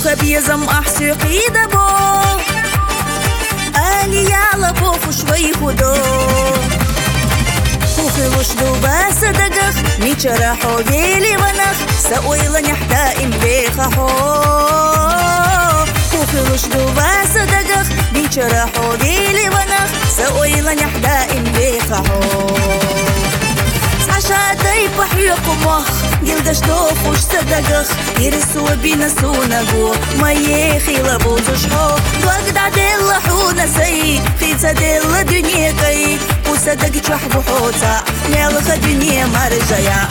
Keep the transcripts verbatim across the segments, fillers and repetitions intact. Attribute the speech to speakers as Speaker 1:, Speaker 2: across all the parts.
Speaker 1: خبيزم أحسي قيدة بو آلي يالا بوخو شوي خدو خوخي وشدو باس دقخ ميشرا حوبيلي ونخ سأويلا نحدا إم بيخا حو خوخي وشدو باس دقخ ميشرا حوبيلي ونخ سأويلا نحدا إم بيخا حو عشادي بحيق مخ قلدش دوخوش صدقخ يرسوا بينا سونقو ما يخي لبوزش حو وقد عدل حونا سي خيصة دل دنيا كي وصدق تشحبو حوتا نالخ دنيا مرجايا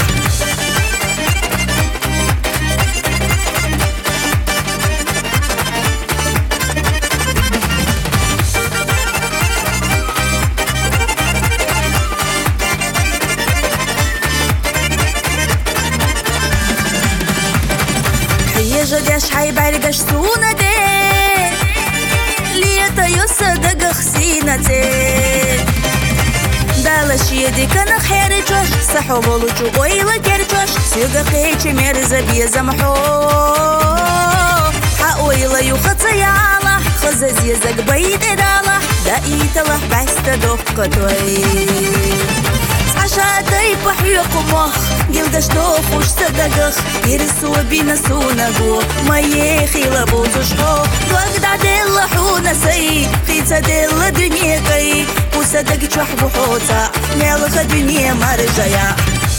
Speaker 1: جديش حيبرقش سونا دي ليتا يصدق خسينا دي دالش يدي كان خير جوش صحو بولوچو اويلا كيرجوش سيغا خيچي مرزا بيزا محو حاويلا يوخطا يالا خزز يزاق بيد دالا دا ايتلا بستا دوخ توي عشادي بحيق مخ قلدش دوخوش صدقخ يرسوا بينا سونقو ما يخي لبوزش حو وقد عدل حونا سي خيصة دل دنيا كي وصدق تشحبو حوتا نالخ دنيا مرجايا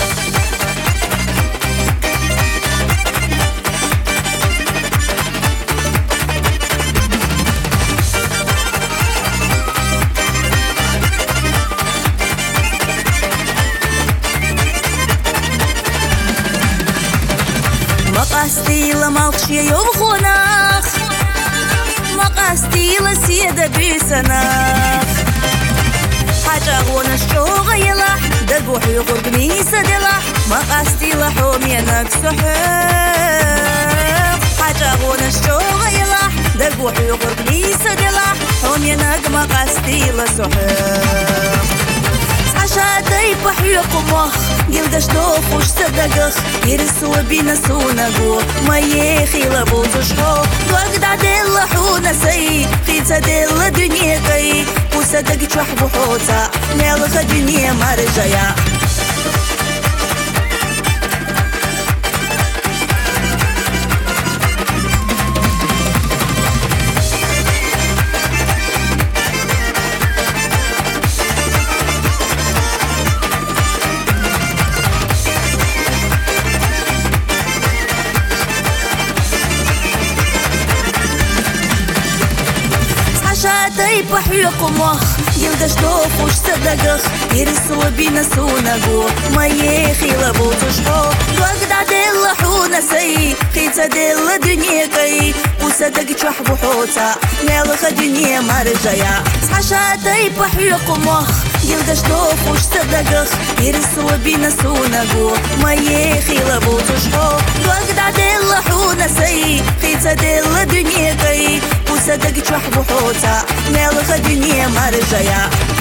Speaker 1: مقاستي لمالخشي يوم خوناخ مقاستي لسيدة بيسناخ حاجة غونا الشوغة يلاح دقوح يغرق ميسة دلاح مقاستي لحوم ينك سحيق حاجة غونا الشوغة يلاح دقوح يغرق ميسة دلاح حوم ينك مقاستي لسحيق عشادي بحيق مخ قلدش دوخوش صدقخ يرسوا بينا سونقو ما يخي لبوزش حو وقد عدل حونا سي خيصة دل دنيا كي وصدق تشحبو حوتا نالخ دنيا مرجايا عشادي بحيق مخ قلدش دوخوش صدقخ يرسوا بينا سونقو ما يخي لبوزش حو وقد عدل حونا سي خيصة دل دنيا كي وصدق تشحبو حوتا نالخ دنيا مرجايا عشادي بحيق مخ قلدش دوخوش صدقخ يرسوا بينا سونقو ما يخي لبوزش حو وقد عدل حونا سي خيصة دل دنيا كي وصدق تشحبو حوتا نالخ دنيا مرجايا